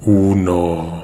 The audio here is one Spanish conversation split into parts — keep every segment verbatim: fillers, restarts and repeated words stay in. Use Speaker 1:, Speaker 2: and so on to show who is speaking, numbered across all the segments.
Speaker 1: Uno.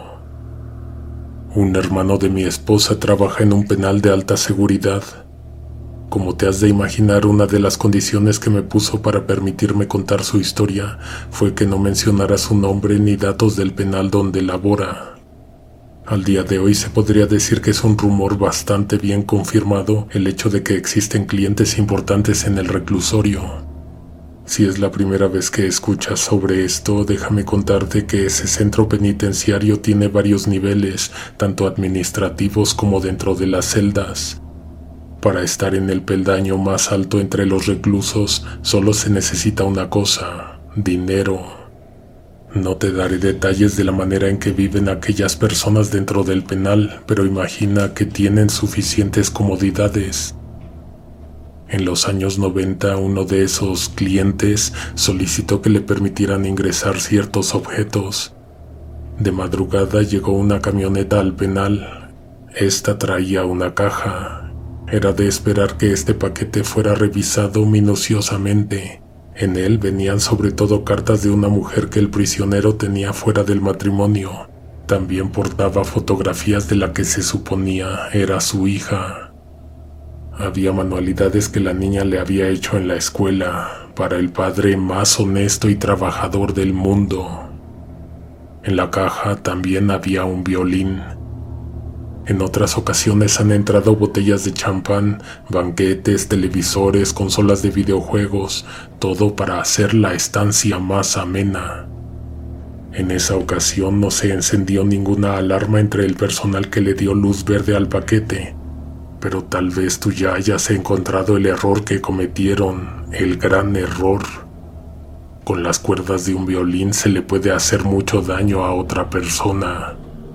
Speaker 1: Un hermano de mi esposa trabaja en un penal de alta seguridad. Como te has de imaginar, una de las condiciones que me puso para permitirme contar su historia fue que no mencionara su nombre ni datos del penal donde labora. Al día de hoy se podría decir que es un rumor bastante bien confirmado el hecho de que existen clientes importantes en el reclusorio. Si es la primera vez que escuchas sobre esto, déjame contarte que ese centro penitenciario tiene varios niveles, tanto administrativos como dentro de las celdas. Para estar en el peldaño más alto entre los reclusos, solo se necesita una cosa: dinero. No te daré detalles de la manera en que viven aquellas personas dentro del penal, pero imagina que tienen suficientes comodidades. En los años noventa, uno de esos clientes solicitó que le permitieran ingresar ciertos objetos. De madrugada llegó una camioneta al penal. Esta traía una caja. Era de esperar que este paquete fuera revisado minuciosamente. En él venían sobre todo cartas de una mujer que el prisionero tenía fuera del matrimonio. También portaba fotografías de la que se suponía era su hija. Había manualidades que la niña le había hecho en la escuela, para el padre más honesto y trabajador del mundo. En la caja también había un violín. En otras ocasiones han entrado botellas de champán, banquetes, televisores, consolas de videojuegos, todo para hacer la estancia más amena. En esa ocasión no se encendió ninguna alarma entre el personal que le dio luz verde al paquete. Pero tal vez tú ya hayas encontrado el error que cometieron, el gran error. Con las cuerdas de un violín se le puede hacer mucho daño a otra persona.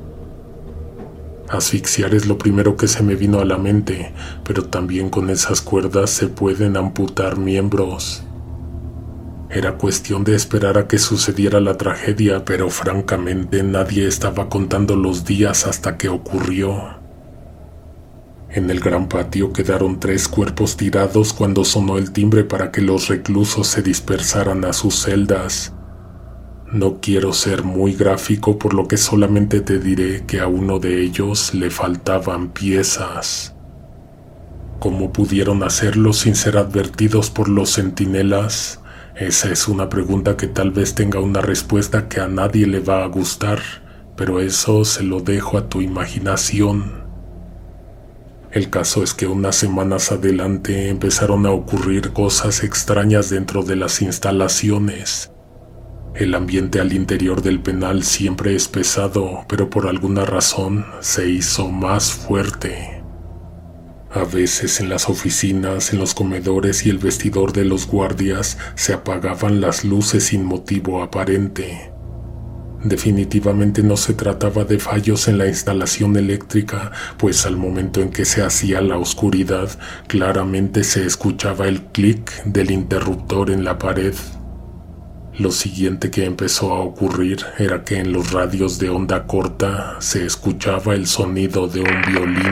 Speaker 1: Asfixiar es lo primero que se me vino a la mente, pero también con esas cuerdas se pueden amputar miembros. Era cuestión de esperar a que sucediera la tragedia, pero francamente nadie estaba contando los días hasta que ocurrió. En el gran patio quedaron tres cuerpos tirados cuando sonó el timbre para que los reclusos se dispersaran a sus celdas. No quiero ser muy gráfico, por lo que solamente te diré que a uno de ellos le faltaban piezas. ¿Cómo pudieron hacerlo sin ser advertidos por los centinelas? Esa es una pregunta que tal vez tenga una respuesta que a nadie le va a gustar, pero eso se lo dejo a tu imaginación. El caso es que unas semanas adelante empezaron a ocurrir cosas extrañas dentro de las instalaciones. El ambiente al interior del penal siempre es pesado, pero por alguna razón se hizo más fuerte. A veces en las oficinas, en los comedores y el vestidor de los guardias se apagaban las luces sin motivo aparente. Definitivamente no se trataba de fallos en la instalación eléctrica, pues al momento en que se hacía la oscuridad, claramente se escuchaba el clic del interruptor en la pared. Lo siguiente que empezó a ocurrir era que en los radios de onda corta se escuchaba el sonido de un violín.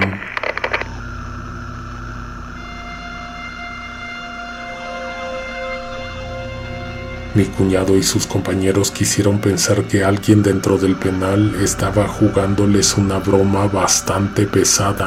Speaker 1: Mi cuñado y sus compañeros quisieron pensar que alguien dentro del penal estaba jugándoles una broma bastante pesada.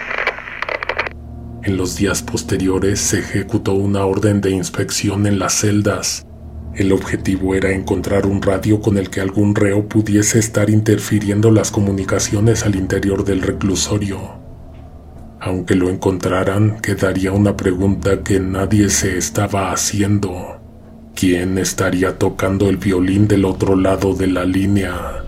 Speaker 1: En los días posteriores se ejecutó una orden de inspección en las celdas. El objetivo era encontrar un radio con el que algún reo pudiese estar interfiriendo las comunicaciones al interior del reclusorio. Aunque lo encontraran, quedaría una pregunta que nadie se estaba haciendo. ¿Quién estaría tocando el violín del otro lado de la línea?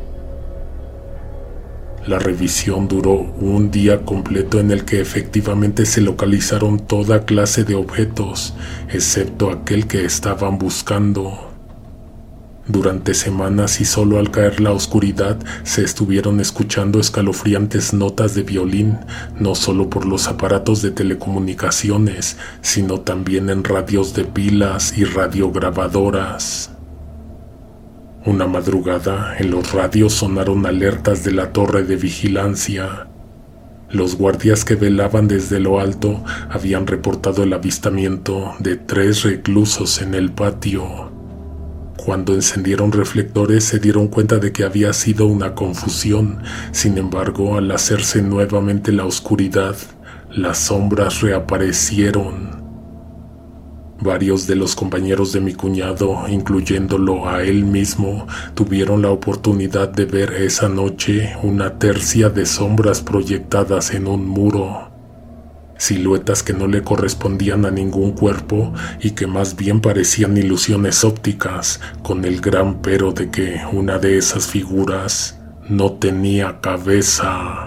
Speaker 1: La revisión duró un día completo en el que efectivamente se localizaron toda clase de objetos, excepto aquel que estaban buscando. Durante semanas y solo al caer la oscuridad se estuvieron escuchando escalofriantes notas de violín, no solo por los aparatos de telecomunicaciones, sino también en radios de pilas y radiograbadoras. Una madrugada, en los radios sonaron alertas de la torre de vigilancia. Los guardias que velaban desde lo alto habían reportado el avistamiento de tres reclusos en el patio. Cuando encendieron reflectores se dieron cuenta de que había sido una confusión. Sin embargo, al hacerse nuevamente la oscuridad, las sombras reaparecieron. Varios de los compañeros de mi cuñado, incluyéndolo a él mismo, tuvieron la oportunidad de ver esa noche una tercia de sombras proyectadas en un muro. Siluetas que no le correspondían a ningún cuerpo y que más bien parecían ilusiones ópticas, con el gran pero de que una de esas figuras no tenía cabeza.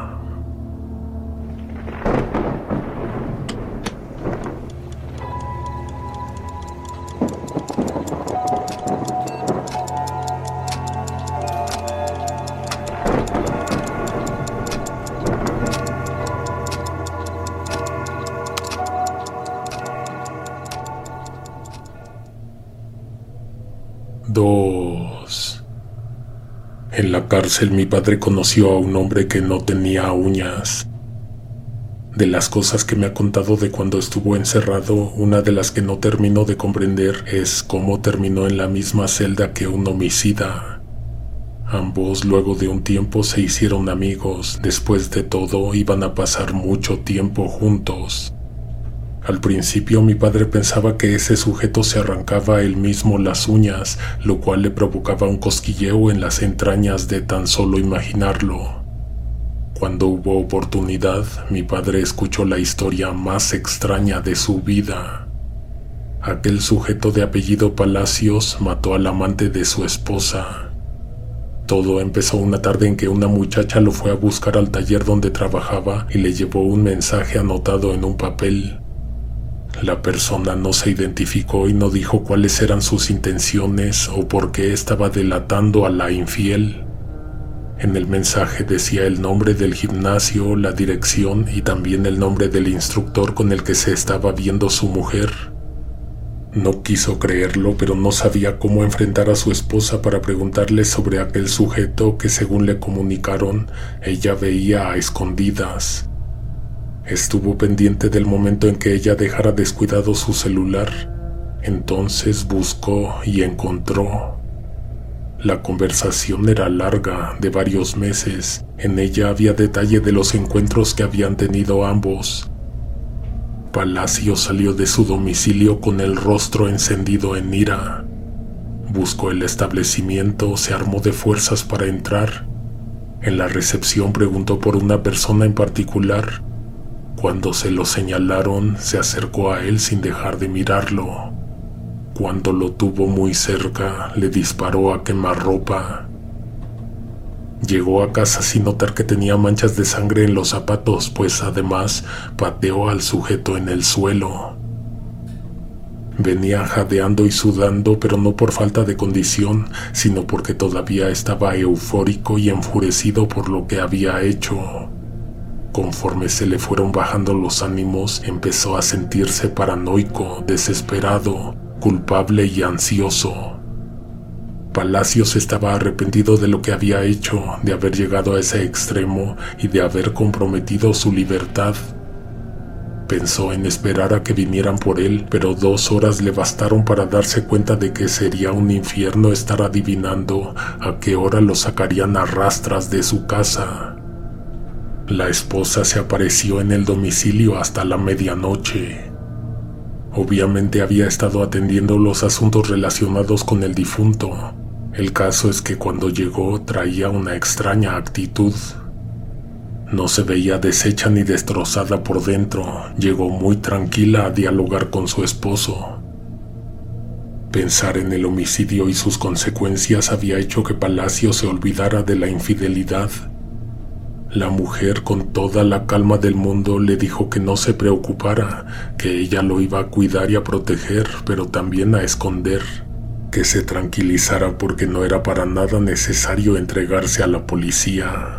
Speaker 1: Dos. En la cárcel mi padre conoció a un hombre que no tenía uñas. De las cosas que me ha contado de cuando estuvo encerrado, una de las que no termino de comprender es cómo terminó en la misma celda que un homicida. Ambos luego de un tiempo se hicieron amigos. Después de todo iban a pasar mucho tiempo juntos. Al principio mi padre pensaba que ese sujeto se arrancaba él mismo las uñas, lo cual le provocaba un cosquilleo en las entrañas de tan solo imaginarlo. Cuando hubo oportunidad, mi padre escuchó la historia más extraña de su vida. Aquel sujeto de apellido Palacios mató al amante de su esposa. Todo empezó una tarde en que una muchacha lo fue a buscar al taller donde trabajaba y le llevó un mensaje anotado en un papel. La persona no se identificó y no dijo cuáles eran sus intenciones o por qué estaba delatando a la infiel. En el mensaje decía el nombre del gimnasio, la dirección y también el nombre del instructor con el que se estaba viendo su mujer. No quiso creerlo, pero no sabía cómo enfrentar a su esposa para preguntarle sobre aquel sujeto que, según le comunicaron, ella veía a escondidas. Estuvo pendiente del momento en que ella dejara descuidado su celular. Entonces buscó y encontró. La conversación era larga, de varios meses. En ella había detalle de los encuentros que habían tenido ambos. Palacio salió de su domicilio con el rostro encendido en ira. Buscó el establecimiento, se armó de fuerzas para entrar. En la recepción preguntó por una persona en particular. Cuando se lo señalaron, se acercó a él sin dejar de mirarlo. Cuando lo tuvo muy cerca, le disparó a quemarropa. Llegó a casa sin notar que tenía manchas de sangre en los zapatos, pues además pateó al sujeto en el suelo. Venía jadeando y sudando, pero no por falta de condición, sino porque todavía estaba eufórico y enfurecido por lo que había hecho. Conforme se le fueron bajando los ánimos, empezó a sentirse paranoico, desesperado, culpable y ansioso. Palacios estaba arrepentido de lo que había hecho, de haber llegado a ese extremo y de haber comprometido su libertad. Pensó en esperar a que vinieran por él, pero dos horas le bastaron para darse cuenta de que sería un infierno estar adivinando a qué hora lo sacarían a rastras de su casa. La esposa se apareció en el domicilio hasta la medianoche. Obviamente había estado atendiendo los asuntos relacionados con el difunto. El caso es que cuando llegó traía una extraña actitud. No se veía deshecha ni destrozada por dentro. Llegó muy tranquila a dialogar con su esposo. Pensar en el homicidio y sus consecuencias había hecho que Palacio se olvidara de la infidelidad. La mujer, con toda la calma del mundo, le dijo que no se preocupara, que ella lo iba a cuidar y a proteger, pero también a esconder, que se tranquilizara porque no era para nada necesario entregarse a la policía.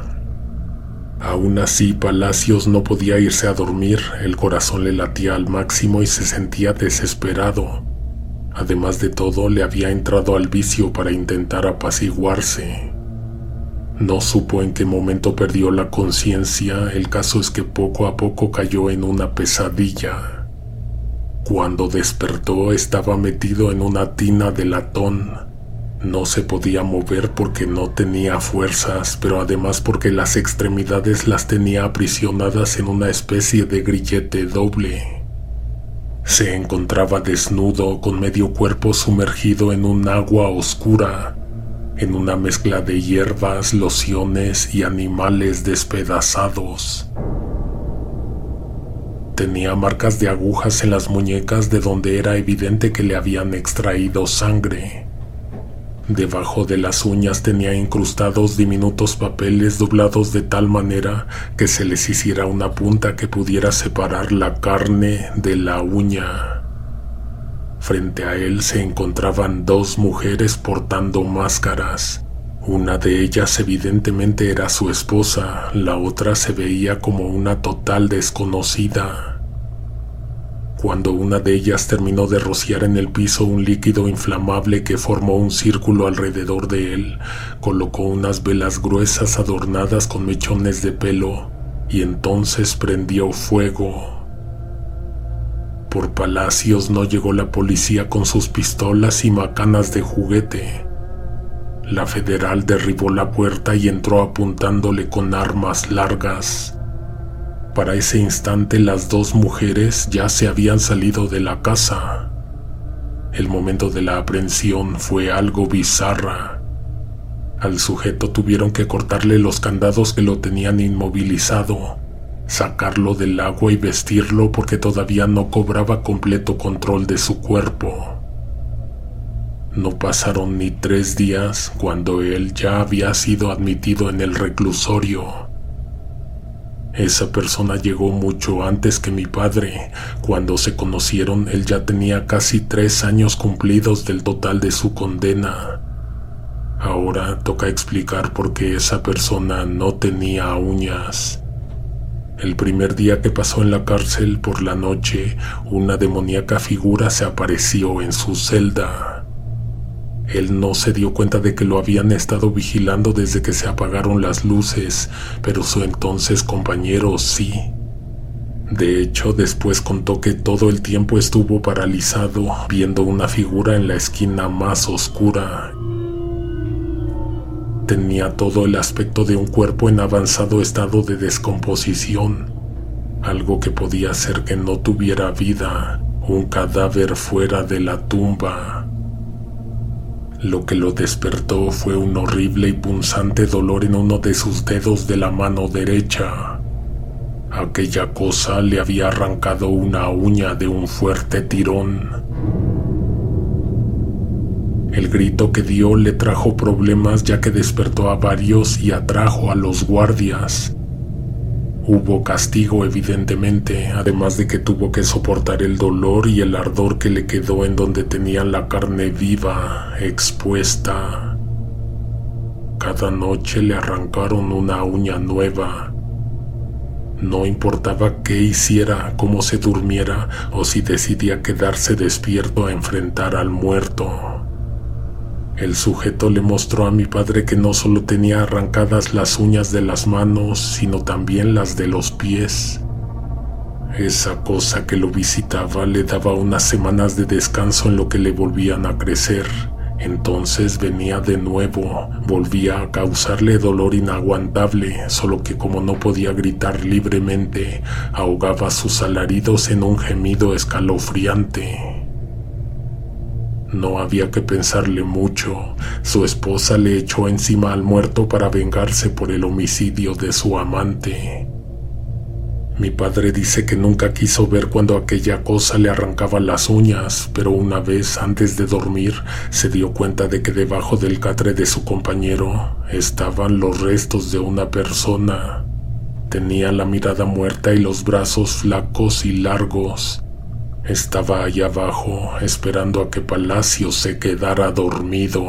Speaker 1: Aún así, Palacios no podía irse a dormir, el corazón le latía al máximo y se sentía desesperado. Además de todo, le había entrado al vicio para intentar apaciguarse. No supo en qué momento perdió la conciencia, el caso es que poco a poco cayó en una pesadilla. Cuando despertó estaba metido en una tina de latón. No se podía mover porque no tenía fuerzas, pero además porque las extremidades las tenía aprisionadas en una especie de grillete doble. Se encontraba desnudo, con medio cuerpo sumergido en un agua oscura, en una mezcla de hierbas, lociones y animales despedazados. Tenía marcas de agujas en las muñecas de donde era evidente que le habían extraído sangre. Debajo de las uñas tenía incrustados diminutos papeles doblados de tal manera que se les hiciera una punta que pudiera separar la carne de la uña. Frente a él se encontraban dos mujeres portando máscaras. Una de ellas evidentemente era su esposa, la otra se veía como una total desconocida. Cuando una de ellas terminó de rociar en el piso un líquido inflamable que formó un círculo alrededor de él, colocó unas velas gruesas adornadas con mechones de pelo y entonces prendió fuego. Por Palacios no llegó la policía con sus pistolas y macanas de juguete. La federal derribó la puerta y entró apuntándole con armas largas. Para ese instante las dos mujeres ya se habían salido de la casa. El momento de la aprehensión fue algo bizarra. Al sujeto tuvieron que cortarle los candados que lo tenían inmovilizado, sacarlo del agua y vestirlo porque todavía no cobraba completo control de su cuerpo. No pasaron ni tres días cuando él ya había sido admitido en el reclusorio. Esa persona llegó mucho antes que mi padre. Cuando se conocieron, él ya tenía casi tres años cumplidos del total de su condena. Ahora toca explicar por qué esa persona no tenía uñas. El primer día que pasó en la cárcel por la noche, una demoníaca figura se apareció en su celda. Él no se dio cuenta de que lo habían estado vigilando desde que se apagaron las luces, pero su entonces compañero sí. De hecho, después contó que todo el tiempo estuvo paralizado, viendo una figura en la esquina más oscura. Tenía todo el aspecto de un cuerpo en avanzado estado de descomposición, algo que podía hacer que no tuviera vida, un cadáver fuera de la tumba. Lo que lo despertó fue un horrible y punzante dolor en uno de sus dedos de la mano derecha. Aquella cosa le había arrancado una uña de un fuerte tirón. El grito que dio le trajo problemas ya que despertó a varios y atrajo a los guardias. Hubo castigo evidentemente, además de que tuvo que soportar el dolor y el ardor que le quedó en donde tenían la carne viva, expuesta. Cada noche le arrancaron una uña nueva. No importaba qué hiciera, cómo se durmiera o si decidía quedarse despierto a enfrentar al muerto. El sujeto le mostró a mi padre que no solo tenía arrancadas las uñas de las manos, sino también las de los pies. Esa cosa que lo visitaba le daba unas semanas de descanso en lo que le volvían a crecer. Entonces venía de nuevo, volvía a causarle dolor inaguantable, solo que como no podía gritar libremente, ahogaba sus alaridos en un gemido escalofriante. No había que pensarle mucho. Su esposa le echó encima al muerto para vengarse por el homicidio de su amante. Mi padre dice que nunca quiso ver cuando aquella cosa le arrancaba las uñas, pero una vez antes de dormir se dio cuenta de que debajo del catre de su compañero estaban los restos de una persona. Tenía la mirada muerta y los brazos flacos y largos. Estaba allá abajo, esperando a que Palacios se quedara dormido.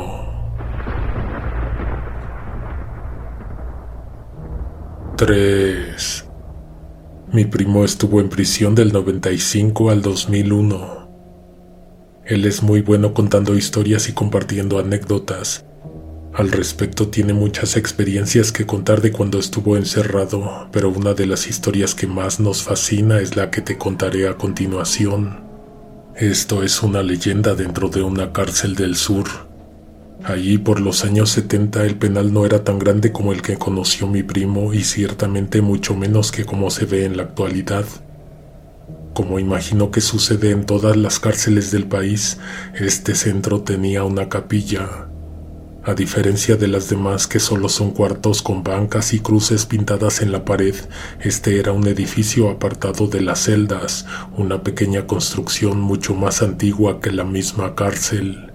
Speaker 1: tres. Mi primo estuvo en prisión del noventa y cinco al dos mil uno. Él es muy bueno contando historias y compartiendo anécdotas. Al respecto tiene muchas experiencias que contar de cuando estuvo encerrado, pero una de las historias que más nos fascina es la que te contaré a continuación. Esto es una leyenda dentro de una cárcel del sur. Allí por los años setenta el penal no era tan grande como el que conoció mi primo y ciertamente mucho menos que como se ve en la actualidad. Como imagino que sucede en todas las cárceles del país, este centro tenía una capilla. A diferencia de las demás que solo son cuartos con bancas y cruces pintadas en la pared, este era un edificio apartado de las celdas, una pequeña construcción mucho más antigua que la misma cárcel.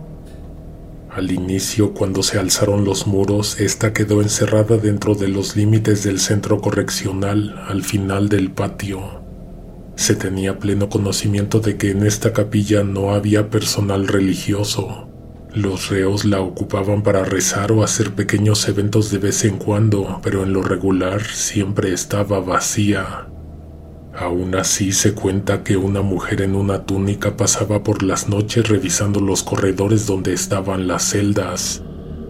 Speaker 1: Al inicio, cuando se alzaron los muros, esta quedó encerrada dentro de los límites del centro correccional, al final del patio. Se tenía pleno conocimiento de que en esta capilla no había personal religioso. Los reos la ocupaban para rezar o hacer pequeños eventos de vez en cuando, pero en lo regular siempre estaba vacía. Aún así se cuenta que una mujer en una túnica pasaba por las noches revisando los corredores donde estaban las celdas.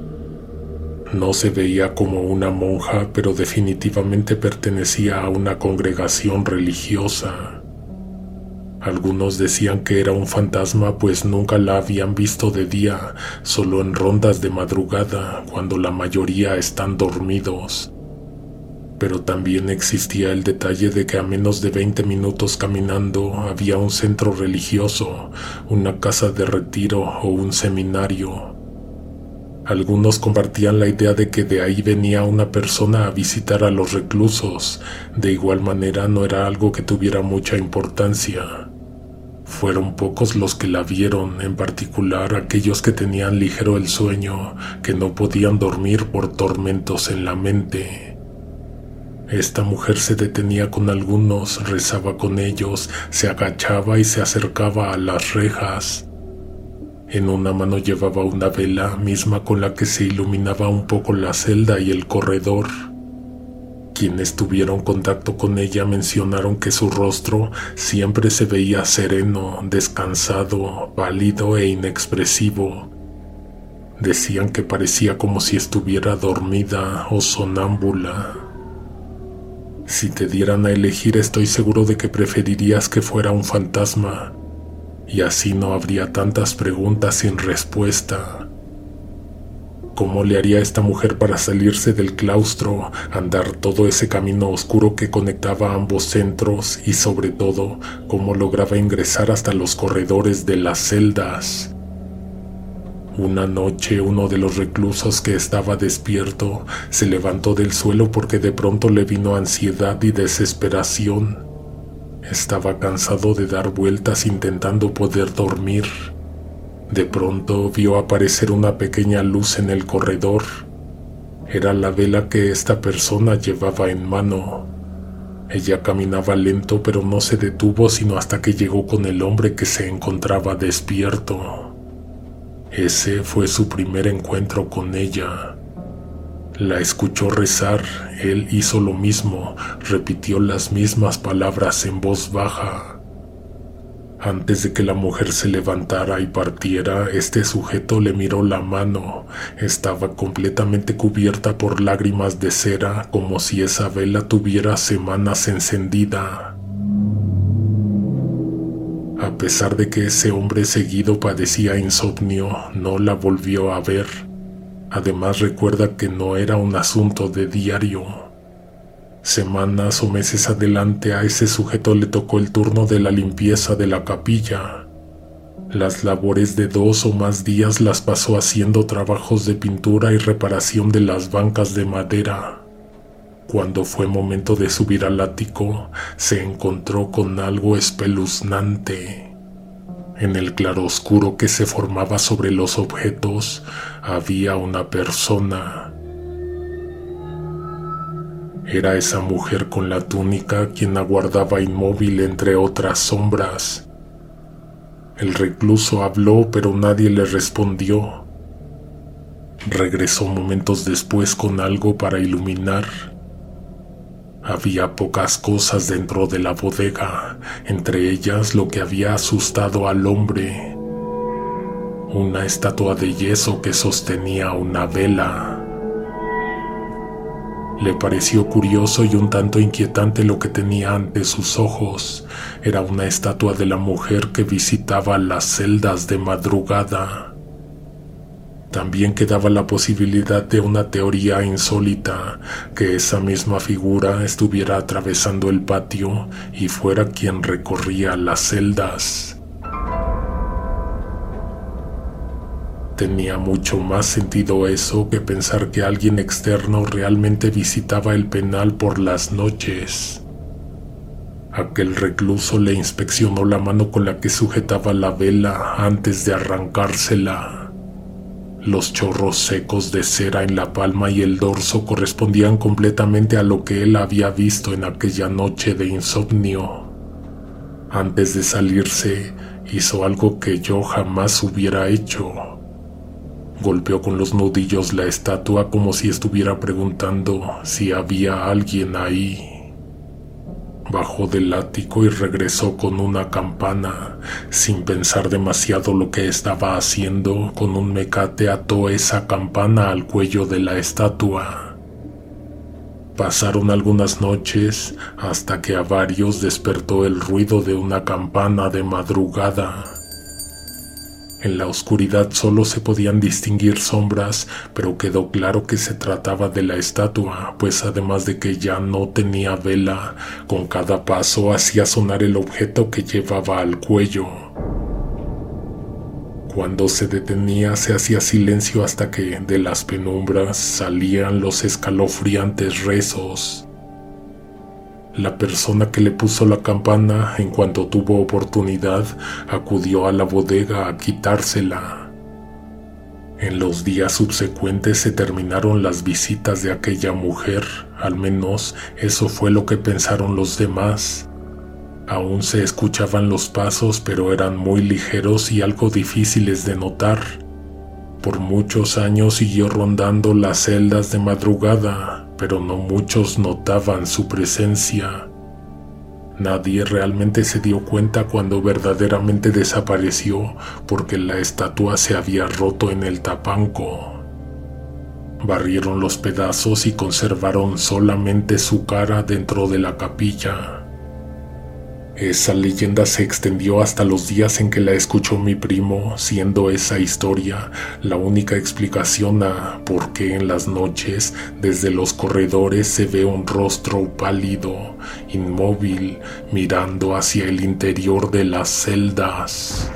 Speaker 1: No se veía como una monja, pero definitivamente pertenecía a una congregación religiosa. Algunos decían que era un fantasma, pues nunca la habían visto de día, solo en rondas de madrugada, cuando la mayoría están dormidos. Pero también existía el detalle de que a menos de veinte minutos caminando había un centro religioso, una casa de retiro o un seminario. Algunos compartían la idea de que de ahí venía una persona a visitar a los reclusos. De igual manera no era algo que tuviera mucha importancia. Fueron pocos los que la vieron, en particular aquellos que tenían ligero el sueño, que no podían dormir por tormentos en la mente. Esta mujer se detenía con algunos, rezaba con ellos, se agachaba y se acercaba a las rejas. En una mano llevaba una vela, misma con la que se iluminaba un poco la celda y el corredor. Quienes tuvieron contacto con ella mencionaron que su rostro siempre se veía sereno, descansado, pálido e inexpresivo. Decían que parecía como si estuviera dormida o sonámbula. Si te dieran a elegir, estoy seguro de que preferirías que fuera un fantasma, y así no habría tantas preguntas sin respuesta. ¿Cómo le haría esta mujer para salirse del claustro, andar todo ese camino oscuro que conectaba ambos centros y, sobre todo, cómo lograba ingresar hasta los corredores de las celdas? Una noche uno de los reclusos que estaba despierto se levantó del suelo porque de pronto le vino ansiedad y desesperación. Estaba cansado de dar vueltas intentando poder dormir. De pronto vio aparecer una pequeña luz en el corredor. Era la vela que esta persona llevaba en mano. Ella caminaba lento, pero no se detuvo sino hasta que llegó con el hombre que se encontraba despierto. Ese fue su primer encuentro con ella. La escuchó rezar, él hizo lo mismo, repitió las mismas palabras en voz baja. Antes de que la mujer se levantara y partiera, este sujeto le miró la mano. Estaba completamente cubierta por lágrimas de cera, como si esa vela tuviera semanas encendida. A pesar de que ese hombre seguido padecía insomnio, no la volvió a ver. Además recuerda que no era un asunto de diario. Semanas o meses adelante a ese sujeto le tocó el turno de la limpieza de la capilla. Las labores de dos o más días las pasó haciendo trabajos de pintura y reparación de las bancas de madera. Cuando fue momento de subir al ático, se encontró con algo espeluznante. En el claroscuro que se formaba sobre los objetos, había una persona. Era esa mujer con la túnica quien aguardaba inmóvil entre otras sombras. El recluso habló, pero nadie le respondió. Regresó momentos después con algo para iluminar. Había pocas cosas dentro de la bodega, entre ellas lo que había asustado al hombre. Una estatua de yeso que sostenía una vela. Le pareció curioso y un tanto inquietante lo que tenía ante sus ojos. Era una estatua de la mujer que visitaba las celdas de madrugada. También quedaba la posibilidad de una teoría insólita, que esa misma figura estuviera atravesando el patio y fuera quien recorría las celdas. Tenía mucho más sentido eso que pensar que alguien externo realmente visitaba el penal por las noches. Aquel recluso le inspeccionó la mano con la que sujetaba la vela antes de arrancársela. Los chorros secos de cera en la palma y el dorso correspondían completamente a lo que él había visto en aquella noche de insomnio. Antes de salirse, hizo algo que yo jamás hubiera hecho. Golpeó con los nudillos la estatua como si estuviera preguntando si había alguien ahí. Bajó del ático y regresó con una campana. Sin pensar demasiado lo que estaba haciendo, con un mecate ató esa campana al cuello de la estatua. Pasaron algunas noches hasta que a varios despertó el ruido de una campana de madrugada. En la oscuridad solo se podían distinguir sombras, pero quedó claro que se trataba de la estatua, pues además de que ya no tenía vela, con cada paso hacía sonar el objeto que llevaba al cuello. Cuando se detenía se hacía silencio hasta que de las penumbras salían los escalofriantes rezos. La persona que le puso la campana, en cuanto tuvo oportunidad, acudió a la bodega a quitársela. En los días subsecuentes se terminaron las visitas de aquella mujer, al menos eso fue lo que pensaron los demás. Aún se escuchaban los pasos, pero eran muy ligeros y algo difíciles de notar. Por muchos años siguió rondando las celdas de madrugada, pero no muchos notaban su presencia. Nadie realmente se dio cuenta cuando verdaderamente desapareció, porque la estatua se había roto en el tapanco. Barrieron los pedazos y conservaron solamente su cara dentro de la capilla. Esa leyenda se extendió hasta los días en que la escuchó mi primo, siendo esa historia la única explicación a por qué en las noches desde los corredores se ve un rostro pálido, inmóvil, mirando hacia el interior de las celdas.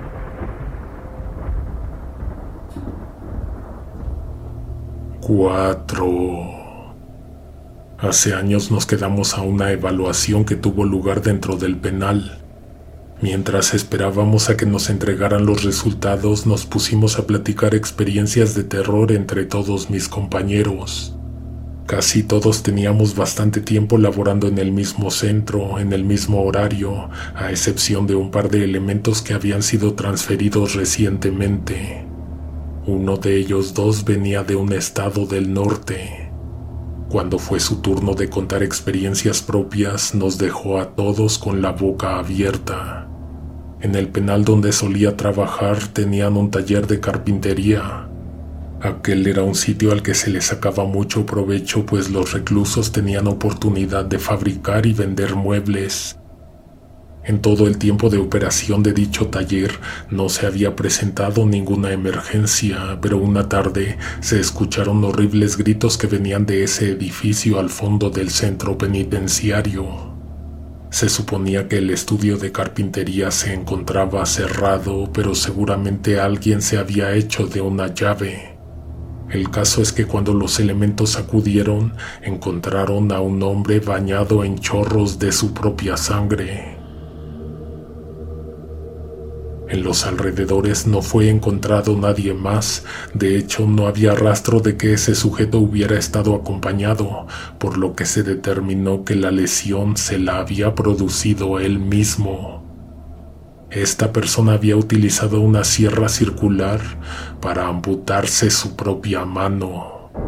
Speaker 1: Cuatro. Hace años nos quedamos a una evaluación que tuvo lugar dentro del penal. Mientras esperábamos a que nos entregaran los resultados, nos pusimos a platicar experiencias de terror entre todos mis compañeros. Casi todos teníamos bastante tiempo laborando en el mismo centro, en el mismo horario, a excepción de un par de elementos que habían sido transferidos recientemente. Uno de ellos dos venía de un estado del norte. Cuando fue su turno de contar experiencias propias, nos dejó a todos con la boca abierta. En el penal donde solía trabajar tenían un taller de carpintería. Aquel era un sitio al que se le sacaba mucho provecho, pues los reclusos tenían oportunidad de fabricar y vender muebles. En todo el tiempo de operación de dicho taller no se había presentado ninguna emergencia, pero una tarde se escucharon horribles gritos que venían de ese edificio al fondo del centro penitenciario. Se suponía que el estudio de carpintería se encontraba cerrado, pero seguramente alguien se había hecho de una llave. El caso es que cuando los elementos acudieron, encontraron a un hombre bañado en chorros de su propia sangre. En los alrededores no fue encontrado nadie más, de hecho no había rastro de que ese sujeto hubiera estado acompañado, por lo que se determinó que la lesión se la había producido él mismo. Esta persona había utilizado una sierra circular para amputarse su propia mano.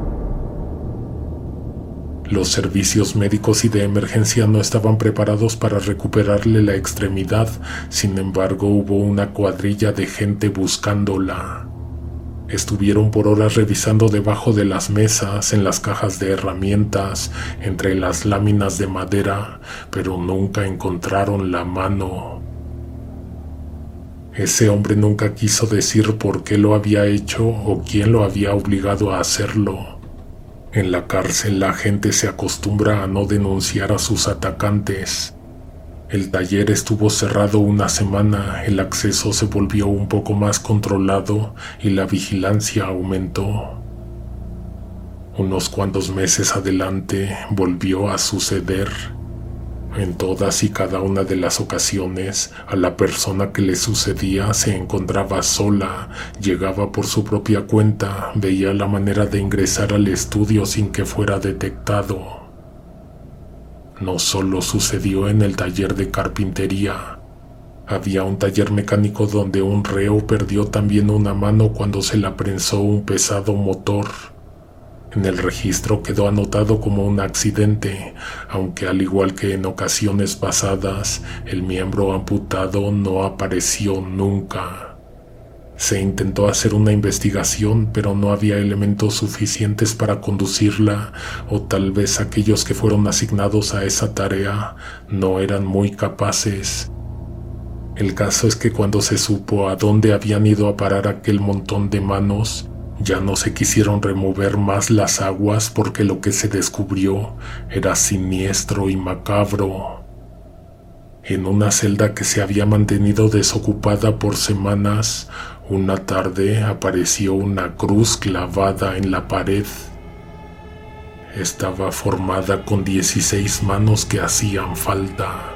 Speaker 1: Los servicios médicos y de emergencia no estaban preparados para recuperarle la extremidad, sin embargo hubo una cuadrilla de gente buscándola. Estuvieron por horas revisando debajo de las mesas, en las cajas de herramientas, entre las láminas de madera, pero nunca encontraron la mano. Ese hombre nunca quiso decir por qué lo había hecho o quién lo había obligado a hacerlo. En la cárcel la gente se acostumbra a no denunciar a sus atacantes. El taller estuvo cerrado una semana, el acceso se volvió un poco más controlado y la vigilancia aumentó. Unos cuantos meses adelante volvió a suceder. En todas y cada una de las ocasiones, a la persona que le sucedía se encontraba sola, llegaba por su propia cuenta, veía la manera de ingresar al estudio sin que fuera detectado. No solo sucedió en el taller de carpintería. Había un taller mecánico donde un reo perdió también una mano cuando se le prensó un pesado motor. En el registro quedó anotado como un accidente, aunque al igual que en ocasiones pasadas, el miembro amputado no apareció nunca. Se intentó hacer una investigación, pero no había elementos suficientes para conducirla, o tal vez aquellos que fueron asignados a esa tarea no eran muy capaces. El caso es que cuando se supo a dónde habían ido a parar aquel montón de manos, ya no se quisieron remover más las aguas porque lo que se descubrió era siniestro y macabro. En una celda que se había mantenido desocupada por semanas, una tarde apareció una cruz clavada en la pared. Estaba formada con dieciséis manos que hacían falta.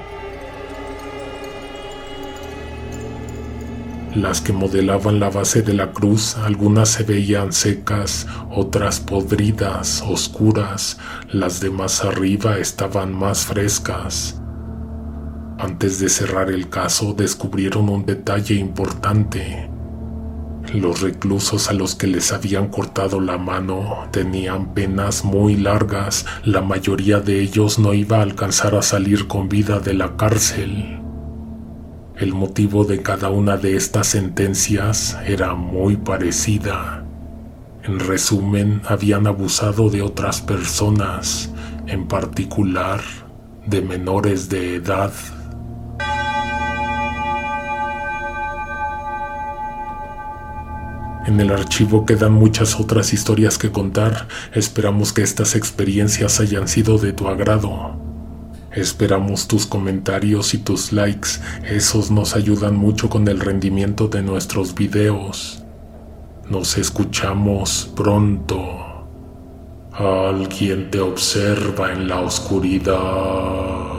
Speaker 1: Las que modelaban la base de la cruz, algunas se veían secas, otras podridas, oscuras, las de más arriba estaban más frescas. Antes de cerrar el caso, descubrieron un detalle importante. Los reclusos a los que les habían cortado la mano tenían penas muy largas. La mayoría de ellos no iba a alcanzar a salir con vida de la cárcel. El motivo de cada una de estas sentencias era muy parecida. En resumen, habían abusado de otras personas, en particular de menores de edad. En el archivo quedan muchas otras historias que contar. Esperamos que estas experiencias hayan sido de tu agrado. Esperamos tus comentarios y tus likes, esos nos ayudan mucho con el rendimiento de nuestros videos. Nos escuchamos pronto. Alguien te observa en la oscuridad.